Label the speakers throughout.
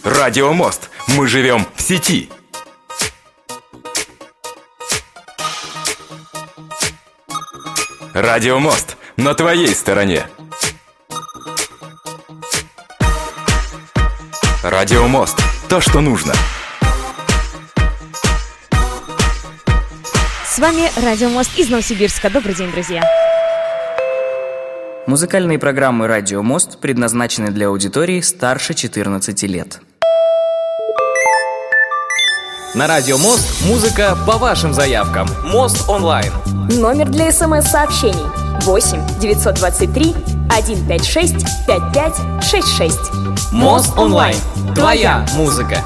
Speaker 1: Радио Мост. Мы живем в сети. Радио Мост. На твоей стороне. Радио Мост. То, что нужно.
Speaker 2: С вами Радио Мост из Новосибирска. Добрый день, друзья.
Speaker 3: Музыкальные программы «Радио Мост» предназначены для аудитории старше 14 лет.
Speaker 4: На «Радио Мост» музыка по вашим заявкам. Мост онлайн.
Speaker 5: Номер для СМС-сообщений 8 923 156 5566.
Speaker 4: Мост онлайн. Твоя музыка.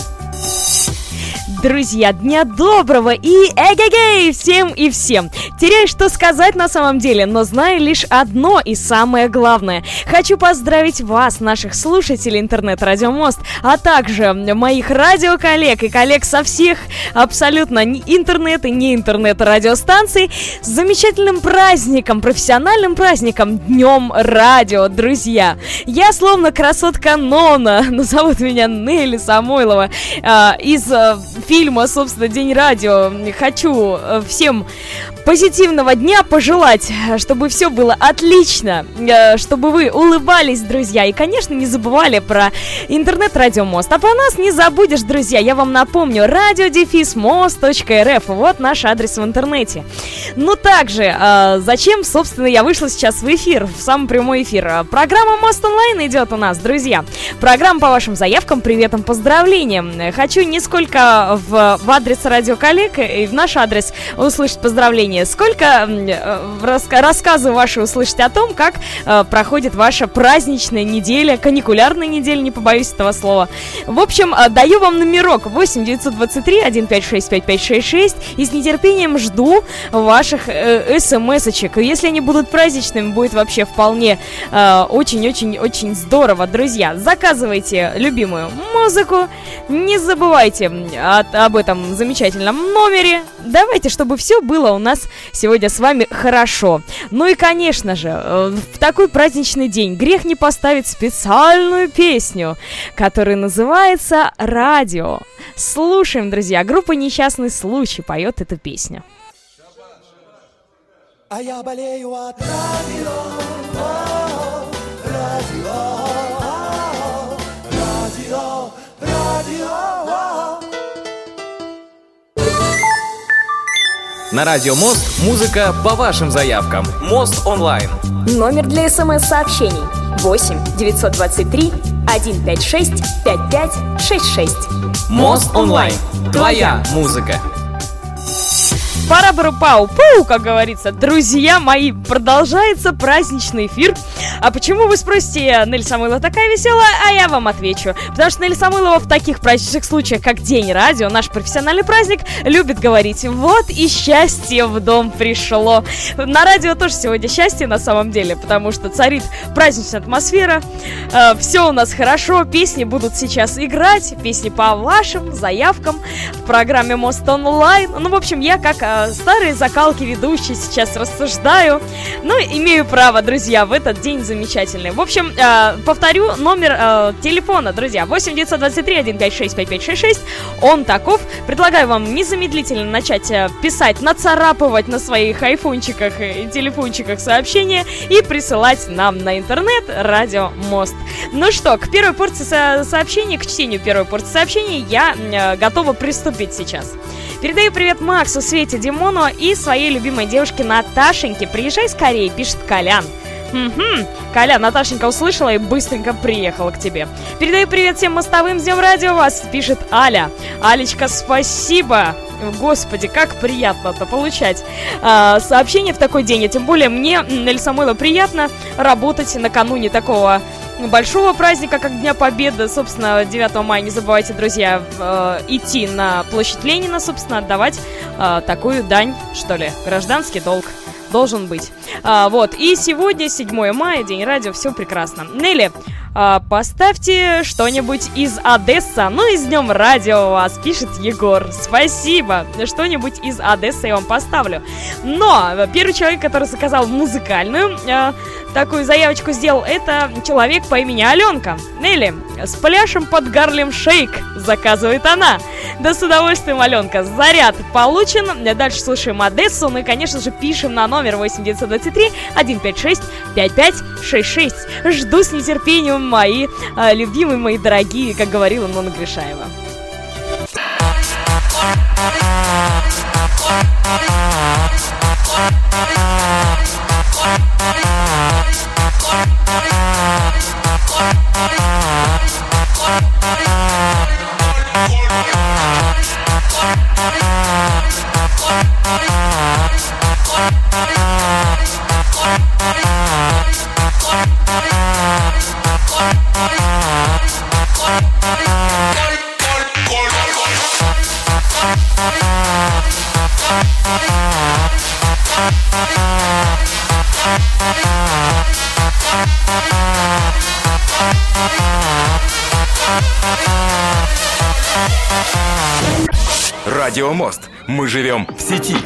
Speaker 2: Друзья, дня доброго и эгегей всем и всем. Теряю, что сказать на самом деле, но знаю лишь одно и самое главное. Хочу поздравить вас, наших слушателей интернет-радио Мост, а также моих радиоколлег и коллег со всех абсолютно интернет и не интернет радиостанций с замечательным праздником, профессиональным праздником, Днем Радио, друзья. Я словно красотка Нона, но зовут меня Нелли Самойлова, из фильма, собственно, День радио. Хочу всем позитивного дня пожелать, чтобы все было отлично, чтобы вы улыбались, друзья, и, конечно, не забывали про интернет-радио Мост. А про нас не забудешь, друзья, я вам напомню, radio-most.rf, вот наш адрес в интернете. Ну, также, зачем, собственно, я вышла сейчас в эфир, в самый прямой эфир? Программа Мост онлайн идет у нас, друзья. Программа по вашим заявкам, приветам, поздравлениям. Хочу несколько в адрес радиоколлег и в наш адрес услышать поздравления. Сколько рассказы ваши услышать о том, как проходит ваша праздничная неделя, каникулярная неделя, не побоюсь этого слова. В общем, даю вам номерок 8 923 156 5566 и с нетерпением жду ваших смс-очек. Если они будут праздничными, будет вообще вполне очень-очень-очень здорово, друзья. Заказывайте любимую музыку, не забывайте об этом замечательном номере. Давайте, чтобы все было у нас сегодня с вами хорошо. Ну и, конечно же, в такой праздничный день грех не поставить специальную песню, которая называется «Радио». Слушаем, друзья. Группа «Несчастный случай» поет эту песню.
Speaker 6: А я болею от радио, радио, радио, радио.
Speaker 4: На «Радио Мост» музыка по вашим заявкам. Мост онлайн.
Speaker 5: Номер для СМС-сообщений 8 923 156 5566.
Speaker 4: Мост онлайн. Твоя музыка.
Speaker 2: Пара-бару-пау-пау, как говорится. Друзья мои, продолжается праздничный эфир. А почему, вы спросите, Нелли Самойлова такая веселая? А я вам отвечу. Потому что Нелли Самойлова в таких праздничных случаях, как День радио, наш профессиональный праздник, любит говорить: вот и счастье в дом пришло. На радио тоже сегодня счастье на самом деле, потому что царит праздничная атмосфера. Все у нас хорошо, песни будут сейчас играть, песни по вашим заявкам в программе Мост онлайн. Ну, в общем, я как старые закалки ведущие сейчас рассуждаю. Но имею право, друзья, в этот день замечательный. В общем, повторю номер телефона, друзья. 8 923 156 5566. Он таков. Предлагаю вам незамедлительно начать писать, нацарапывать на своих айфончиках и телефончиках сообщения и присылать нам на интернет Радио Мост. Ну что, к первой порции сообщений, к чтению первой порции сообщений я готова приступить сейчас. Передаю привет Максу, Свете, Димону и своей любимой девушке Наташеньке. Приезжай скорее, пишет Колян. Коля, Наташенька услышала и быстренько приехала к тебе. Передаю привет всем мостовым, с Днем радио вас, пишет Аля. Алечка, спасибо. Господи, как приятно-то получать сообщения в такой день. И тем более мне, Нелли Самойлова, приятно работать накануне такого большого праздника, как Дня Победы. Собственно, 9 мая, не забывайте, друзья, идти на площадь Ленина, собственно, отдавать такую дань, что ли, гражданский долг должен быть. Вот, и сегодня, 7 мая, День радио, все прекрасно. Нелли, Поставьте что-нибудь из Одессы. Ну и с днем радио вас, пишет Егор. Спасибо. Что-нибудь из Одессы я вам поставлю. Но первый человек, который заказал музыкальную такую заявочку сделал, это человек по имени Аленка. Нелли, с пляшем под Гарлем Шейк, заказывает она. Да с удовольствием, Аленка. Заряд получен. Дальше слушаем Одессу. Ну и, конечно же, пишем на номер 8923 156 5566. Жду с нетерпением, мои любимые, мои дорогие, как говорила Нонна Гришаева.
Speaker 1: Радио Мост. Мы живем в сети.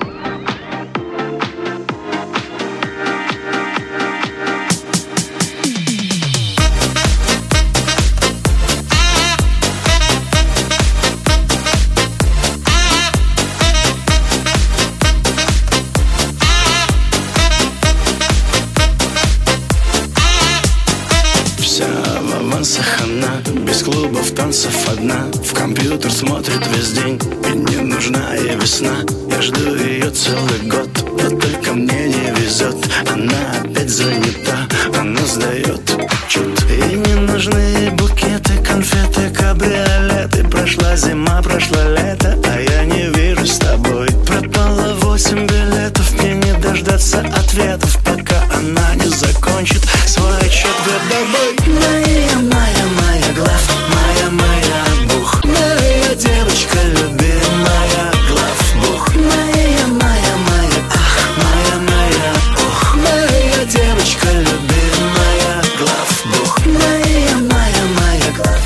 Speaker 7: Без клубов, танцев одна, в компьютер смотрит весь день. И не нужна ей весна, я жду ее целый год. Но только мне не везет, она опять занята, она сдает отчет. И не нужны ей букеты, конфеты, кабриолеты. Прошла зима, прошло лето, а я не вижу с тобой. Пропало 8 билетов, мне не дождаться ответов, пока она не закончит свой отчет годовой. Моя глав, моя бух, моя девочка любимая, главбух. Моя, ах, моя, ух, моя девочка любимая, главбух. Моя глав,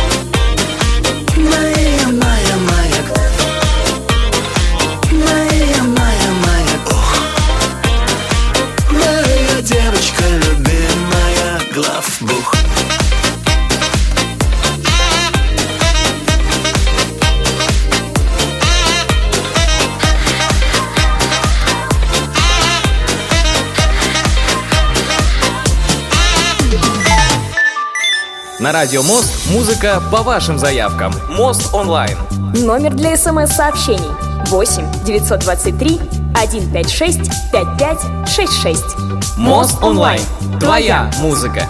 Speaker 7: моя глав, моя, ух, моя девочка любимая, главбух.
Speaker 4: На Радио Мост музыка по вашим заявкам. Мост онлайн.
Speaker 5: Номер для СМС-сообщений 8 923 156 5566.
Speaker 4: Мост онлайн. Твоя музыка.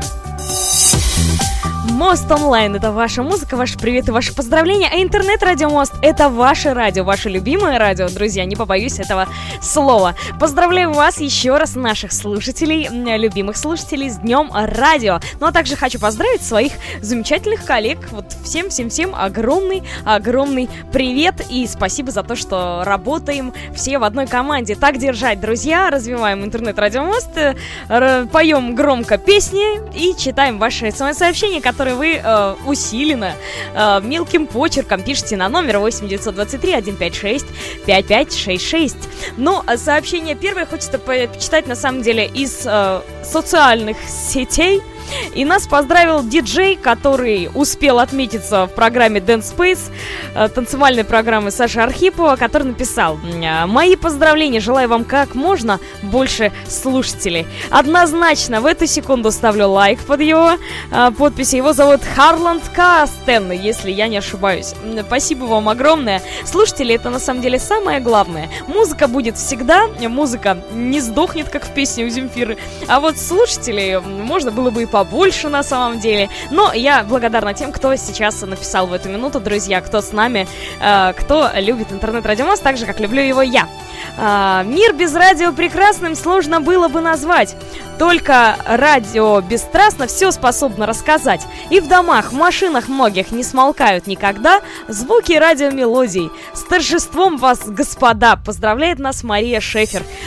Speaker 2: Мост онлайн — это ваша музыка, ваши приветы, ваши поздравления. А интернет-радио Мост — это ваше радио, ваше любимое радио, друзья, не побоюсь этого слова. Поздравляю вас еще раз, наших слушателей, любимых слушателей, с Днем Радио. Ну а также хочу поздравить своих замечательных коллег. Вот всем огромный привет и спасибо за то, что работаем все в одной команде. Так держать, друзья, развиваем интернет-радио Мост, поем громко песни и читаем ваши смс-сообщения, которые вы усиленно мелким почерком пишите на номер 8 923 156 5566. Но сообщение первое хочется почитать на самом деле из социальных сетей. И нас поздравил диджей, который успел отметиться в программе Dance Space, танцевальной программы Саши Архипова, который написал: «Мои поздравления, желаю вам как можно больше слушателей». Однозначно в эту секунду ставлю лайк под его подписью. Его зовут Харланд Кастен, если я не ошибаюсь. Спасибо вам огромное. Слушатели — это на самом деле самое главное. Музыка будет всегда, музыка не сдохнет, как в песне у Земфиры. А вот слушателей можно было бы и побольше на самом деле. Но я благодарна тем, кто сейчас написал в эту минуту, друзья, кто с нами, кто любит интернет-радио Мост, так же, как люблю его я. Мир без радио прекрасным сложно было бы назвать. Только радио бесстрастно все способно рассказать. И в домах, в машинах многих не смолкают никогда звуки радиомелодий. С торжеством вас, господа, поздравляет нас Мария Шефер.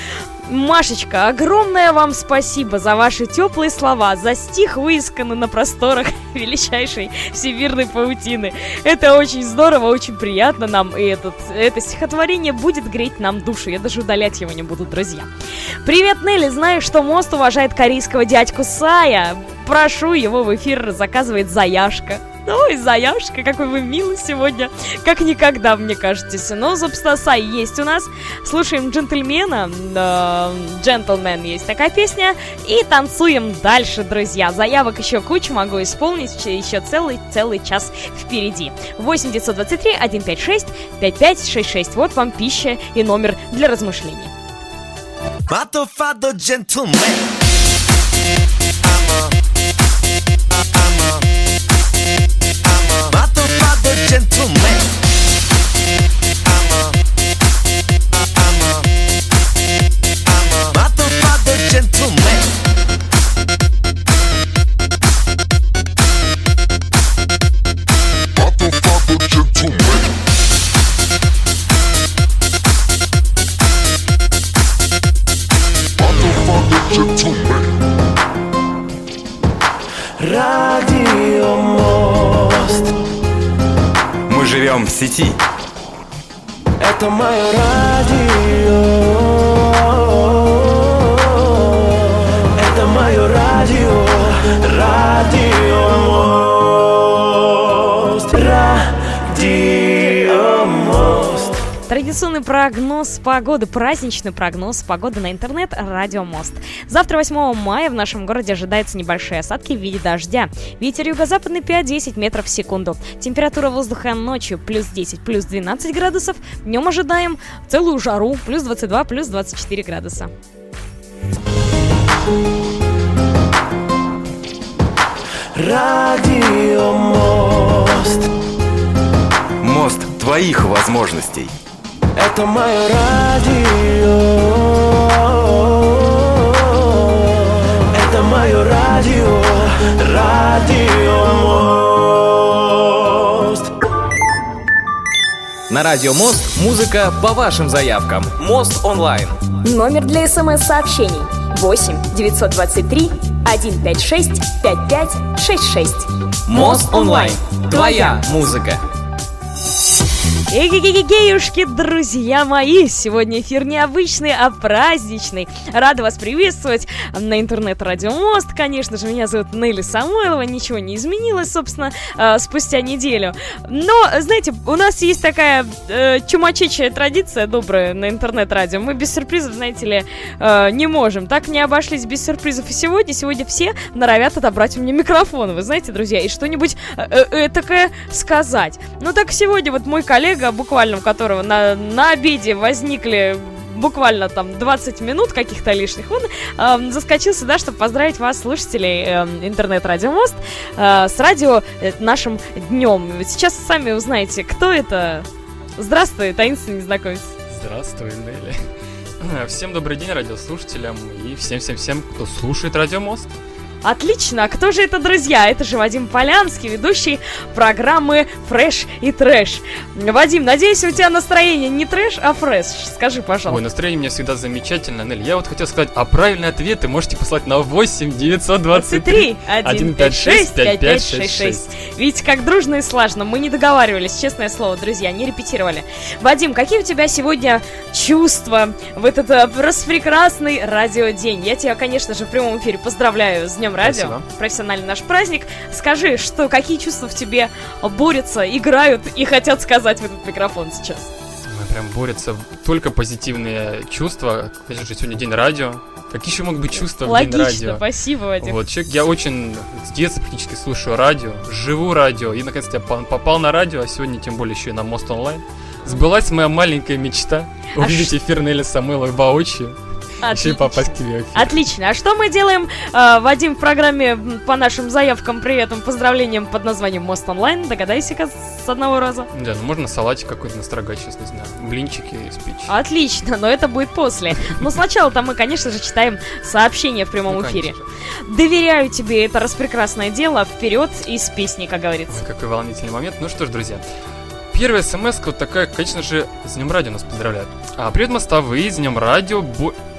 Speaker 2: Машечка, огромное вам спасибо за ваши теплые слова, за стих, выисканный на просторах величайшей всемирной паутины. Это очень здорово, очень приятно нам, и это стихотворение будет греть нам душу. Я даже удалять его не буду, друзья. Привет, Нелли, знаю, что Мост уважает корейского дядьку Сая. Прошу его в эфир, заказывает Заяшка. Ой, Заяшка, какой вы милый сегодня, как никогда, мне кажется. Но, собственно, Сай есть у нас. Слушаем джентльмена, джентльмен есть такая песня, и танцуем дальше, друзья. Заявок еще кучу могу исполнить, еще целый час впереди. 8 923 156 5566. Вот вам пища и номер для размышлений.
Speaker 8: Gentleman, gentleman.
Speaker 6: Радио Мост.
Speaker 1: Мы живем в сети.
Speaker 6: Это мое радио. Это мое радио. Радио Мост. Радио Мост.
Speaker 2: Традиционный прогноз погоды, праздничный прогноз погоды на интернет Радио Мост. Завтра, 8 мая, в нашем городе ожидаются небольшие осадки в виде дождя. Ветер юго-западный 5-10 метров в секунду. Температура воздуха ночью плюс 10, плюс 12 градусов. Днем ожидаем целую жару, плюс 22, плюс 24 градуса.
Speaker 6: Радио Мост.
Speaker 1: Мост твоих возможностей.
Speaker 6: Это мое радио. Это мое радио. Радио Мост.
Speaker 4: На Радио Мост музыка по вашим заявкам. Мост онлайн.
Speaker 5: Номер для СМС-сообщений 8 923 156 5566.
Speaker 4: Мост онлайн. Твоя музыка.
Speaker 2: Эгегегегеюшки, друзья мои! Сегодня эфир необычный, а праздничный. Рада вас приветствовать на интернет-радио Мост. Конечно же, меня зовут Нелли Самойлова. Ничего не изменилось, собственно, спустя неделю. Но, знаете, у нас есть такая чумачечья традиция добрая на интернет-радио. Мы без сюрпризов, знаете ли, не можем. Так не обошлись без сюрпризов и сегодня. Сегодня все норовят отобрать у меня микрофон, вы знаете, друзья, и что-нибудь такое сказать. Ну так сегодня вот мой коллега, буквально у которого на обеде возникли буквально там 20 минут каких-то лишних, он заскочил сюда, чтобы поздравить вас, слушателей интернет-радио Мост, с радио нашим днем. Сейчас сами узнаете, кто это. Здравствуй, таинственный незнакомец.
Speaker 9: Здравствуй, Нелли. Всем добрый день радиослушателям и всем-всем-всем, кто слушает Радио Мост.
Speaker 2: Отлично, а кто же это, друзья? Это же Вадим Полянский, ведущий программы «Фреш и Трэш». Вадим, надеюсь, у тебя настроение не трэш, а фреш. Скажи, пожалуйста.
Speaker 9: Ой, настроение у меня всегда замечательно, Нелли. Я вот хотел сказать, а правильные ответы можете послать на 8 923 156 5566.
Speaker 2: Видите, как дружно и слажно. Мы не договаривались, честное слово, друзья, не репетировали. Вадим, какие у тебя сегодня чувства в этот распрекрасный радиодень? Я тебя, конечно же, в прямом эфире поздравляю с Днем Радио.
Speaker 9: Спасибо.
Speaker 2: Профессиональный наш праздник. Скажи, какие чувства в тебе борются, играют и хотят сказать в этот микрофон сейчас?
Speaker 9: Прям борются только позитивные чувства. Конечно же, сегодня день радио. Какие еще могут быть чувства в день радио?
Speaker 2: Логично, спасибо, Вадим.
Speaker 9: Вот, я очень с детства практически слушаю радио, живу радио, и наконец-то я попал на радио, а сегодня тем более еще и на Мост онлайн. Сбылась моя маленькая мечта увидеть эфир Нелли Самойловой воочию. Еще и попасть к тебе в эфир.
Speaker 2: Отлично. А что мы делаем, Вадим, в программе по нашим заявкам, приветам, поздравлениям под названием Мост онлайн? Догадайся-ка с одного раза.
Speaker 9: Да, ну можно салатик какой-то настрогать, сейчас не знаю, блинчики испечь.
Speaker 2: Отлично, но это будет после. Но сначала-то мы, конечно же, читаем сообщения в прямом эфире. Доверяю тебе это распрекрасное дело. Вперед из песни, как говорится.
Speaker 9: Ой, какой волнительный момент. Ну что ж, друзья. Первая смс-ка вот такая, конечно же, с Днем Радио нас поздравляют. Привет, мостовые, с Днем Радио.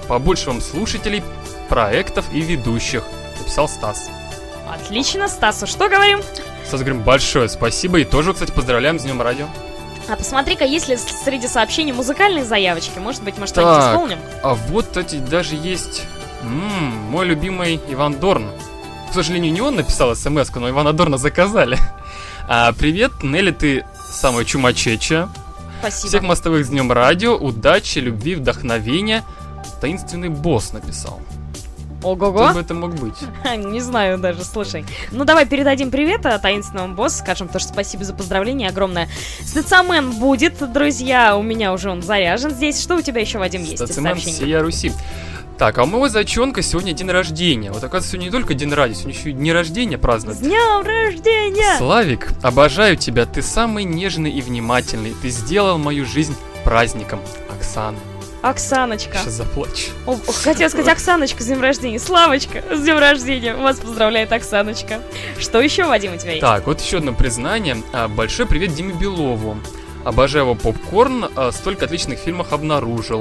Speaker 9: Побольше вам слушателей, проектов и ведущих. Написал Стас.
Speaker 2: Отлично, Стасу что говорим?
Speaker 9: Стас, говорим, большое спасибо. И тоже, кстати, поздравляем с Днем Радио.
Speaker 2: А посмотри-ка, есть ли среди сообщений музыкальные заявочки? Может быть, мы что-нибудь
Speaker 9: Так,
Speaker 2: исполним?
Speaker 9: а вот, кстати, даже есть мой любимый Иван Дорн. К сожалению, не он написал смс-ку, но Ивана Дорна заказали. Привет, Нелли, ты самая чумачеча.
Speaker 2: Спасибо.
Speaker 9: Всех мостовых с Днем Радио, удачи, любви, вдохновения. Таинственный босс написал.
Speaker 2: Ого-го.
Speaker 9: Кто бы это мог быть?
Speaker 2: Не знаю даже, слушай. Ну, давай передадим привет таинственному боссу, скажем тоже спасибо за поздравление огромное. Стацамен будет, друзья, у меня уже он заряжен здесь. Что у тебя еще, Вадим, есть?
Speaker 9: Стацамен всея Руси. Так, а у моего зайчонка сегодня день рождения. Вот, оказывается, сегодня не только день радио, сегодня еще и дни рождения празднуют.
Speaker 2: С днем рождения!
Speaker 9: Славик, обожаю тебя, ты самый нежный и внимательный. Ты сделал мою жизнь праздником. Оксана.
Speaker 2: Оксаночка.
Speaker 9: Сейчас заплачу.
Speaker 2: Хотела сказать Оксаночка с днем рождения. Славочка, с днем рождения. Вас поздравляет Оксаночка. Что еще, Вадим, у тебя есть?
Speaker 9: Так, вот еще одно признание. Большой привет Диме Белову. Обожаю его попкорн. Столько отличных фильмов обнаружил.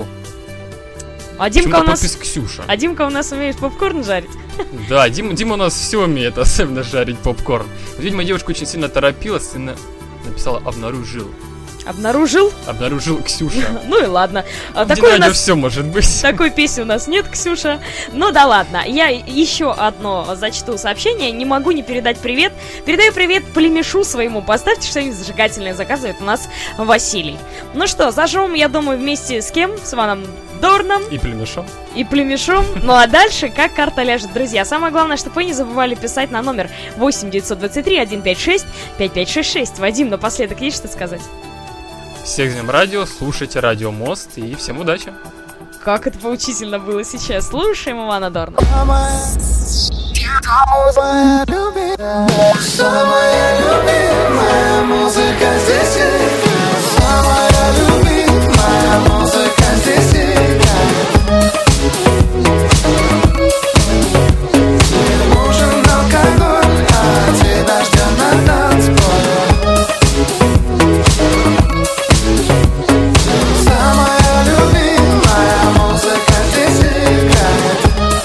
Speaker 2: А Димка у нас умеет попкорн жарить?
Speaker 9: Да, Дима у нас все умеет, особенно жарить попкорн. Видимо, девушка очень сильно торопилась и написала «обнаружил».
Speaker 2: Обнаружил?
Speaker 9: Обнаружил Ксюша.
Speaker 2: Ну и ладно.
Speaker 9: Такой у нас все может быть.
Speaker 2: Такой песни у нас нет, Ксюша. Ну да ладно. Я еще одно зачту сообщение. Не могу не передать привет. Передаю привет племешу своему. Поставьте что-нибудь зажигательное. Заказывает у нас Василий. Ну что, зажжем, я думаю, вместе с кем? С Иваном Дорном.
Speaker 9: И племешом.
Speaker 2: И племешом. Ну а дальше как карта ляжет, друзья. Самое главное, чтобы вы не забывали писать на номер 8 923 156 5566. Вадим, напоследок есть что сказать?
Speaker 9: Всех с Днем Радио, слушайте Радио Мост и всем удачи.
Speaker 2: Как это поучительно было сейчас. Слушаем Ивана Дорна.
Speaker 6: Самая любимая музыка здесь играет. Самая любимая музыка здесь играет. Мне нужен алкоголь, а тебя ждет на танцполе. Самая любимая музыка здесь играет.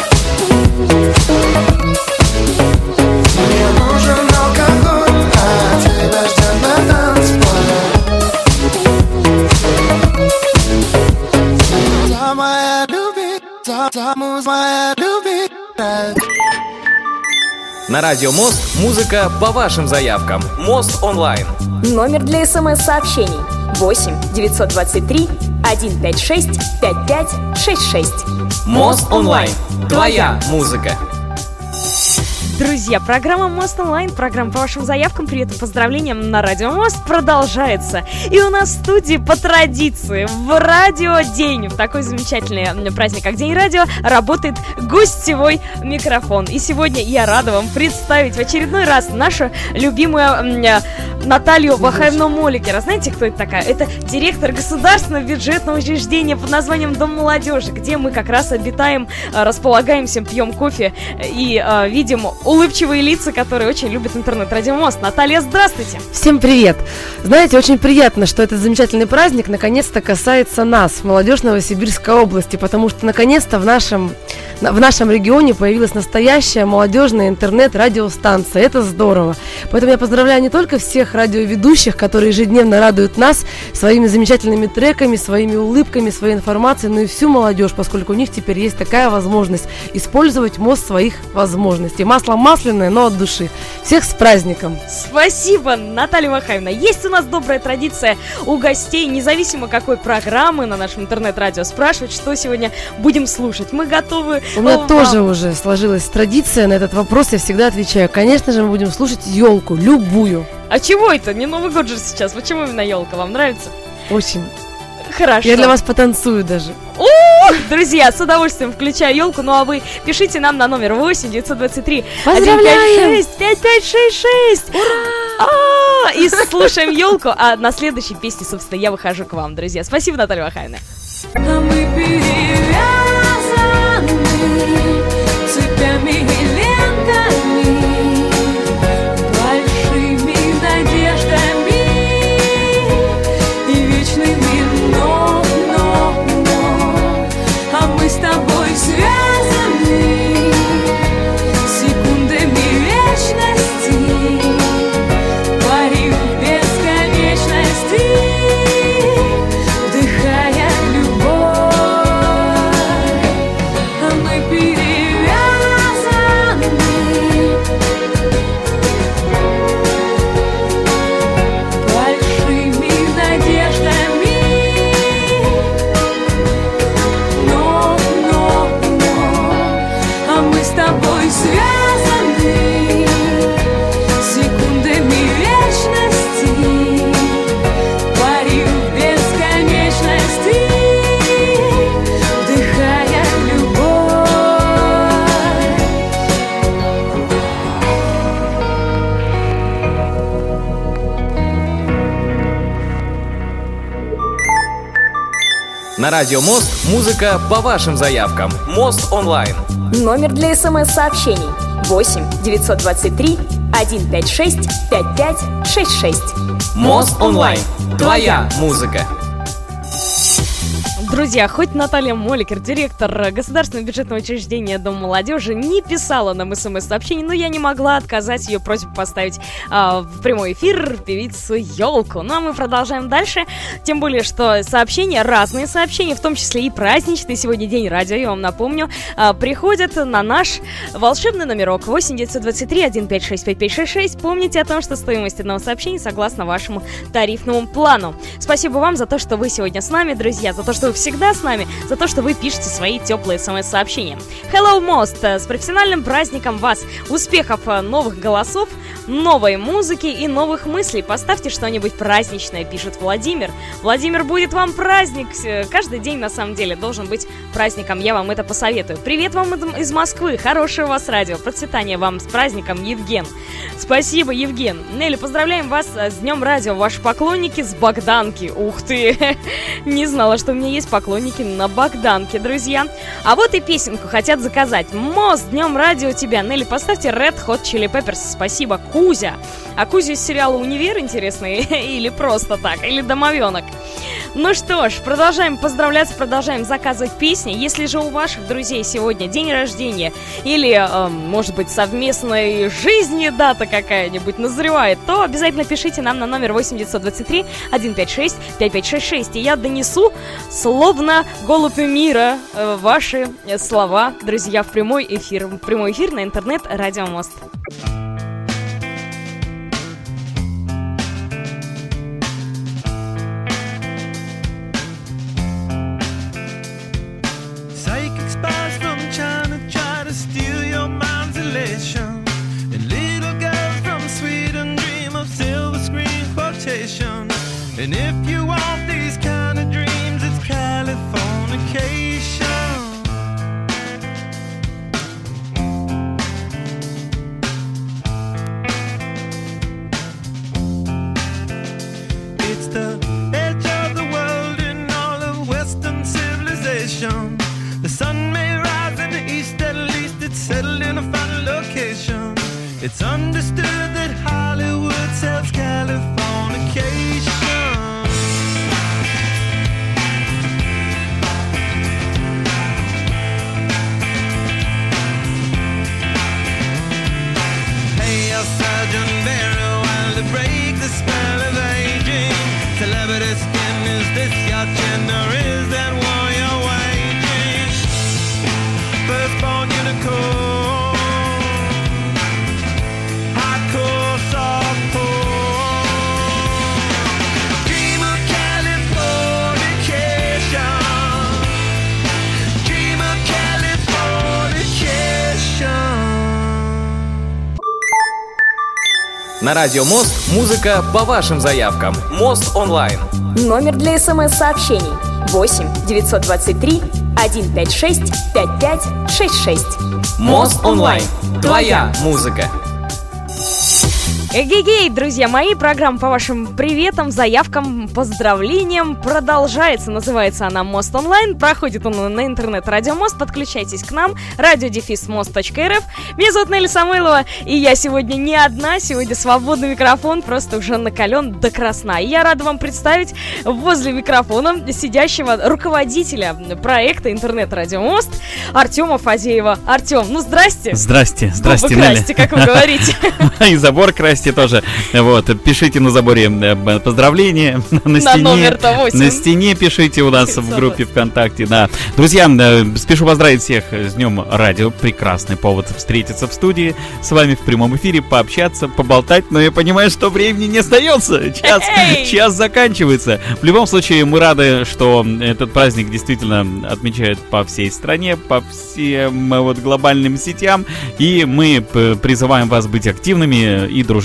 Speaker 6: Мне нужен алкоголь, а тебя ждет на танцполе. Самая любимая.
Speaker 4: На Радио Мост музыка по вашим заявкам. Мост онлайн.
Speaker 5: Номер для смс-сообщений 8 923 156 5566.
Speaker 4: Мост онлайн. Твоя музыка.
Speaker 2: Друзья, программа Мост онлайн, программа по вашим заявкам, привет и поздравлениям на Радио Мост продолжается. И у нас в студии по традиции в радиодень, в такой замечательный праздник, как День радио, работает гостевой микрофон. И сегодня я рада вам представить в очередной раз нашу любимую Наталью Вахаевну Моликер. Знаете, кто это такая? Это директор государственного бюджетного учреждения под названием Дом молодежи, где мы как раз обитаем, располагаемся, пьем кофе и видим улыбчивые лица, которые очень любят интернет-радио Мост. Наталья, здравствуйте!
Speaker 10: Всем привет! Знаете, очень приятно, что этот замечательный праздник наконец-то касается нас, молодежь Новосибирской области, потому что наконец-то в нашем регионе появилась настоящая молодежная интернет-радиостанция. Это здорово. Поэтому я поздравляю не только всех радиоведущих, которые ежедневно радуют нас своими замечательными треками, своими улыбками, своей информацией, но и всю молодежь, поскольку у них теперь есть такая возможность использовать мост своих возможностей. Масло масляное, но от души. Всех с праздником!
Speaker 2: Спасибо, Наталья Вахаевна. Есть у нас добрая традиция у гостей, независимо какой программы на нашем интернет-радио, спрашивать, что сегодня будем слушать. Мы готовы.
Speaker 10: У меня тоже уже сложилась традиция на этот вопрос, я всегда отвечаю. Конечно же, мы будем слушать елку, любую.
Speaker 2: А чего это? Не Новый год же сейчас. Почему именно елка? Вам нравится?
Speaker 10: Очень.
Speaker 2: Хорошо.
Speaker 10: Я для вас потанцую даже.
Speaker 2: Друзья, с удовольствием включаю елку. Ну а вы пишите нам на номер 8 923
Speaker 10: 156
Speaker 2: 5566. Ура! И слушаем елку. А на следующей песне, собственно, я выхожу к вам, друзья. Спасибо, Наталья Вахаевна.
Speaker 11: Цепями и лентами, большими надеждами и вечными но, а мы с тобой
Speaker 4: На Радио Мост музыка по вашим заявкам. Мост онлайн.
Speaker 5: Номер для СМС-сообщений 8 923 156 5566.
Speaker 4: Мост онлайн. Твоя музыка.
Speaker 2: Друзья, хоть Наталья Моликер, директор Государственного бюджетного учреждения Дом молодежи, не писала нам смс-сообщений, но я не могла отказать ее просьбу поставить в прямой эфир певицу Ёлку. Ну а мы продолжаем дальше, тем более, что сообщения, разные сообщения, в том числе и праздничный, сегодня день радио, я вам напомню, приходят на наш волшебный номерок 8 923 156 5566. Помните о том, что стоимость одного сообщения согласно вашему тарифному плану. Спасибо вам за то, что вы сегодня с нами, друзья, за то, что вы всегда с нами, за то, что вы пишете свои теплые смс-сообщения. Hello, Мост! С профессиональным праздником вас! Успехов, новых голосов, новой музыки и новых мыслей. Поставьте что-нибудь праздничное, пишет Владимир. Владимир, будет вам праздник! Каждый день, на самом деле, должен быть праздником. Я вам это посоветую. Привет вам из Москвы! Хорошего у вас радио! Процветания вам с праздником, Евген! Спасибо, Евген! Нелли, поздравляем вас с Днем радио! Ваши поклонники с Богданки! Ух ты! Не знала, что у меня есть поклонники на Богданке, друзья. А вот и песенку хотят заказать. Мост, Днем радио тебя. Нелли, поставьте Red Hot Chili Peppers. Спасибо, Кузя. А Кузя из сериала «Универ» интересный? Или просто так? Или «Домовенок»? Ну что ж, продолжаем поздравляться, продолжаем заказывать песни. Если же у ваших друзей сегодня день рождения или, может быть, совместной жизни дата какая-нибудь назревает, то обязательно пишите нам на номер 8 923 156 5566. И я донесу, словно голубь мира, ваши слова, друзья, в прямой эфир. В прямой эфир на интернет Радио Мост.
Speaker 12: And if you want these kind of dreams, it's Californication. It's the edge of the world in all of Western civilization. The sun may rise in the east, at least it's settled in a final location. It's understood that Hollywood sells Californication. Sergeant Barrow, while to break the spell of aging. Celebrity skin, is this your chin or is that war you're waging? Firstborn unicorn, hardcore softcore. Dream of Californication. Dream of Californication.
Speaker 4: На Радио Мост музыка по вашим заявкам. Мост онлайн.
Speaker 5: Номер для СМС-сообщений 8 923 156 5566.
Speaker 4: Мост онлайн. Твоя музыка.
Speaker 2: Эгегей, друзья мои, программа по вашим приветам, заявкам, поздравлениям продолжается. Называется она «Мост онлайн». Проходит он на интернет Радио Мост. Подключайтесь к нам. radio-most.rf. Меня зовут Нелли Самойлова. И я сегодня не одна. Сегодня свободный микрофон просто уже накален до красна. И я рада вам представить возле микрофона сидящего руководителя проекта интернет Радио Мост Артема Фадеева. Артем, ну здрасте.
Speaker 13: Здрасте,
Speaker 2: Губы
Speaker 13: Нелли.
Speaker 2: красьте, как вы говорите.
Speaker 13: И забор красьте тоже. Вот, пишите на заборе поздравления на стене.
Speaker 2: Номер-то 8.
Speaker 13: На стене пишите у нас в группе ВКонтакте. Да. Друзья, спешу поздравить всех с Днем радио. Прекрасный повод встретиться в студии с вами в прямом эфире, пообщаться, поболтать. Но я понимаю, что времени не остается. Час заканчивается. В любом случае, мы рады, что этот праздник действительно отмечают по всей стране, по всем вот глобальным сетям. И мы призываем вас быть активными и дружить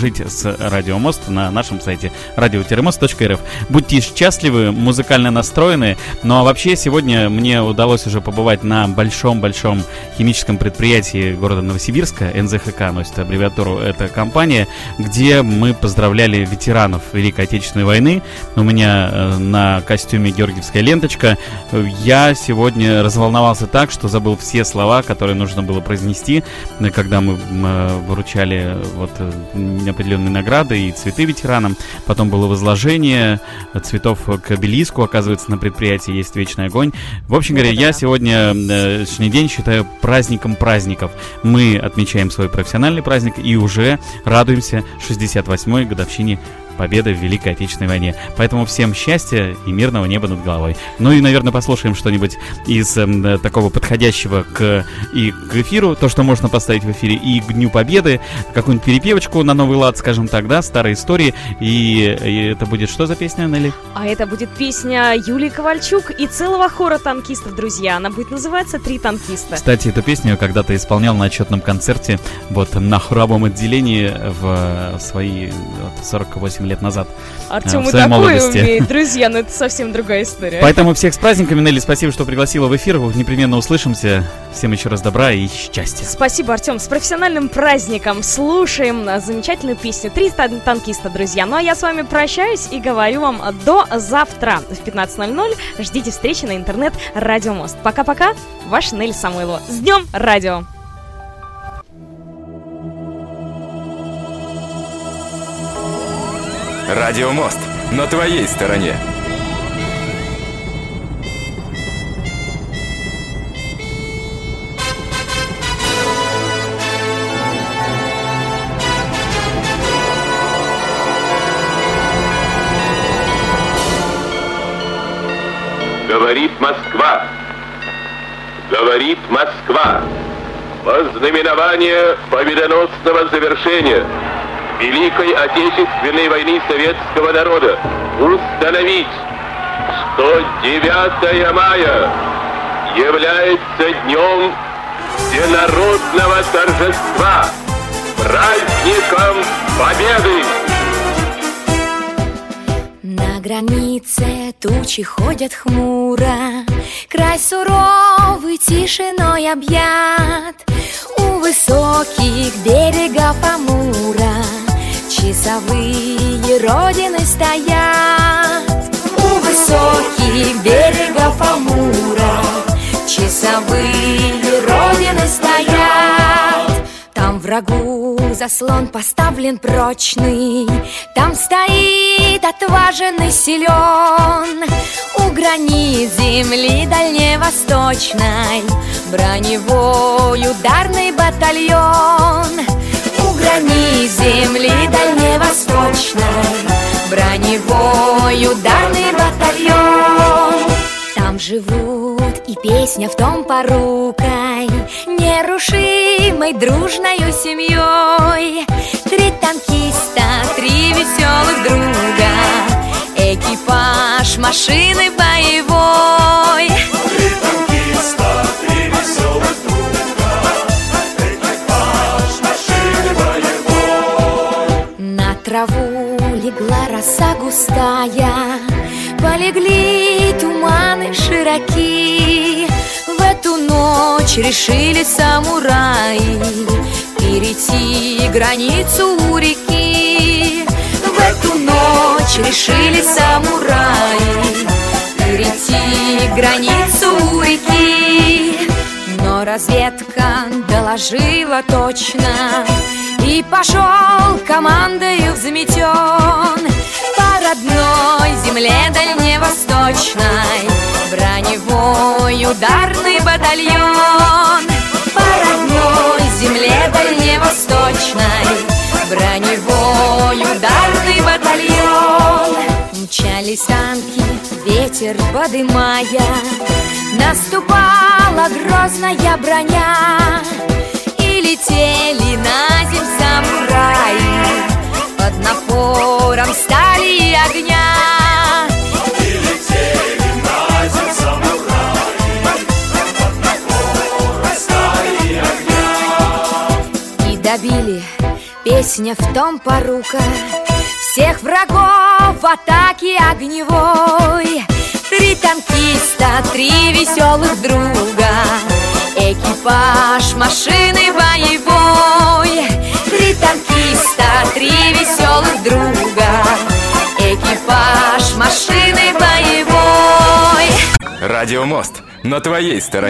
Speaker 13: дружить с Радио Мост на нашем сайте radio-most.rf. Будьте счастливы, музыкально настроены. Ну а вообще сегодня мне удалось уже побывать на большом-большом химическом предприятии города Новосибирска, НЗХК носит аббревиатуру эта компания, где мы поздравляли ветеранов Великой Отечественной войны. У меня на костюме георгиевская ленточка. Я сегодня разволновался так, что забыл все слова, которые нужно было произнести, когда мы вручали вот определенные награды и цветы ветеранам. Потом было возложение цветов к обелиску, оказывается, на предприятии есть вечный огонь. В общем говоря, я сегодняшний день считаю праздником праздников. Мы отмечаем свой профессиональный праздник и уже радуемся 68-й годовщине победы в Великой Отечественной войне. Поэтому всем счастья и мирного неба над головой. Ну и, наверное, послушаем что-нибудь из такого подходящего к эфиру, то, что можно поставить в эфире и к Дню Победы, какую-нибудь перепевочку на новый лад, скажем так, да, старые истории. И это будет что за песня, Нелли?
Speaker 2: А это будет песня Юлии Ковальчук и целого хора танкистов, друзья. Она будет называться «Три танкиста».
Speaker 13: Кстати, эту песню я когда-то исполнял на отчетном концерте вот на хоровом отделении в свои 48 лет назад.
Speaker 2: Артем и такое умеет, друзья, но это совсем другая история.
Speaker 13: Поэтому всех с праздниками, Нелли, спасибо, что пригласила в эфир. Непременно услышимся. Всем еще раз добра и счастья.
Speaker 2: Спасибо, Артем, с профессиональным праздником. Слушаем замечательную песню «Три танкиста», друзья. Ну а я с вами прощаюсь и говорю вам до завтра в 15:00. Ждите встречи на интернет Радио Мост. Пока-пока, ваша Нелли Самойлова. С Днем Радио!
Speaker 1: Радио Мост на твоей стороне.
Speaker 14: Говорит Москва, говорит Москва, во знаменование победоносного завершения Великой Отечественной войны советского народа установить, что 9 мая является днем всенародного торжества, праздником Победы.
Speaker 15: На границе тучи ходят хмуро, край суровый тишиной объят. У высоких берегов Амура часовые родины стоят. У высоких берегов Амура часовые родины стоят. Там врагу заслон поставлен прочный, там стоит отважен и силен. У границ земли дальневосточной броневой ударный батальон. У границ земли дальневосточной броневой ударный батальон. Там живут и песня в том порукой нерушимой дружною семьей. Три танкиста, три веселых друга, экипаж машины боевой.
Speaker 6: Три танкиста, три веселых друга, экипаж машины боевой.
Speaker 15: На траву легла роса густая, полегли туманы широки. В эту ночь решили самураи перейти границу у реки. В эту ночь решили самураи перейти границу у реки. Но разведка доложила точно, и пошел командою взметен по родной земле дальневосточной броневой ударный батальон. По родной земле дальневосточной броневой ударный батальон. Мчались танки, ветер подымая, наступала грозная броня, и летели на земь самураи под напором стали и огня.
Speaker 6: И летели на земь самураи под напором стали и огня.
Speaker 15: И добили Песня в том порука всех врагов в атаке огневой. 3 танкиста, 3 веселых друга, экипаж машины боевой. 3 танкиста, 3 веселых друга, экипаж машины боевой.
Speaker 1: Радио Мост на твоей стороне.